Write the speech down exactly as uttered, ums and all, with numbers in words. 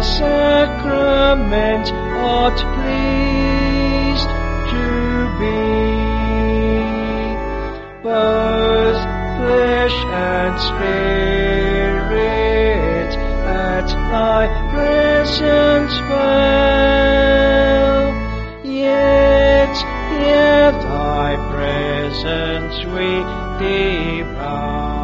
sacrament art pleased to be. Both flesh and spirit at thy presence dwell, yet here thy presence we devour.